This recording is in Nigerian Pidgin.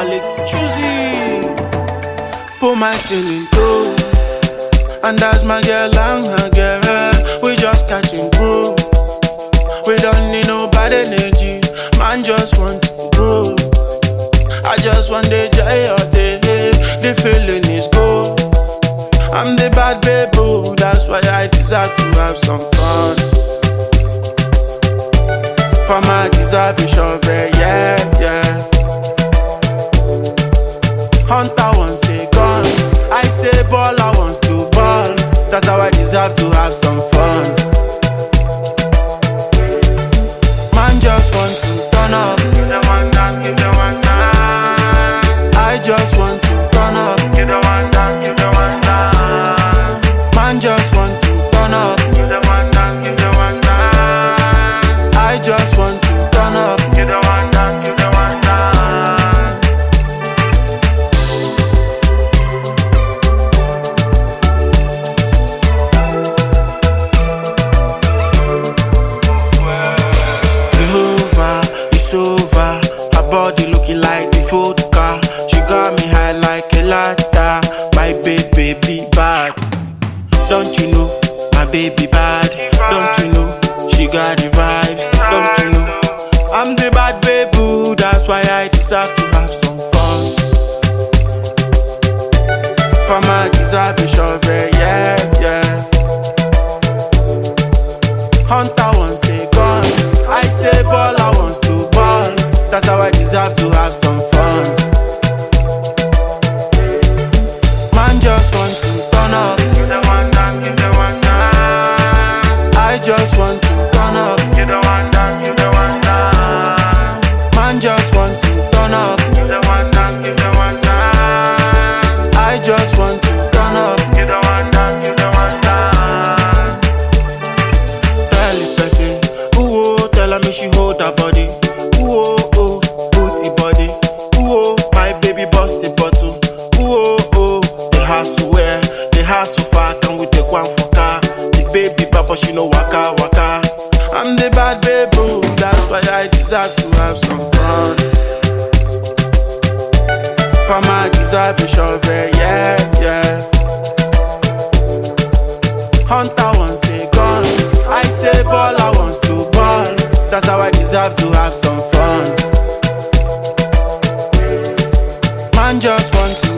Malik, choosy. Put my feeling too. And that's my girl and her girl. We just catching through. We don't need no bad energy. Man just want to grow. I just want the joy of the day. The feeling is good. I'm the bad baby, that's why I deserve to have some fun. For my deserve to shove it, yeah. Hunter wants a gun. I say ball, I want to ball. That's how I deserve to have some fun. Man just want to turn up. Give them one dance, give them one dance. I just want to turn up. Give them one dance, give them one dance. Man just want to turn up. Give them one dance, give them one dance. I just want to turn up. Give them one dance, give them one dance. It's over. Her body looking like the vodka. She got me high like a latta. My baby bad. Don't you know my baby bad? Don't you know she got the vibes? Don't you know I'm the bad baby? That's why I deserve to have some fun. For my deserve to shove it, yeah. Hunter wants a gun. I say ball, I want to ball. That's how I deserve to have some fun. Man just want to turn up. Give them one dance, give them one dance. I just want to turn up. Give them one dance, give them one dance. Man just want to turn up. Give them one dance, give them one dance. I just want to turn up. Give them one dance, give them one dance. Tell the person, ooh, tell her me she hold her body. Ooh, oh, booty body. Ooh, my baby busty bottle. Ooh, the house to wear, the house so far. Can we take one for car? The baby papa she no waka waka. I'm the bad baby, that's why I deserve to have some fun. For my deserve to shove it, yeah. Hunter wants a gun. I say ball, I want to ball. That's how I deserve to have some fun. Man just want to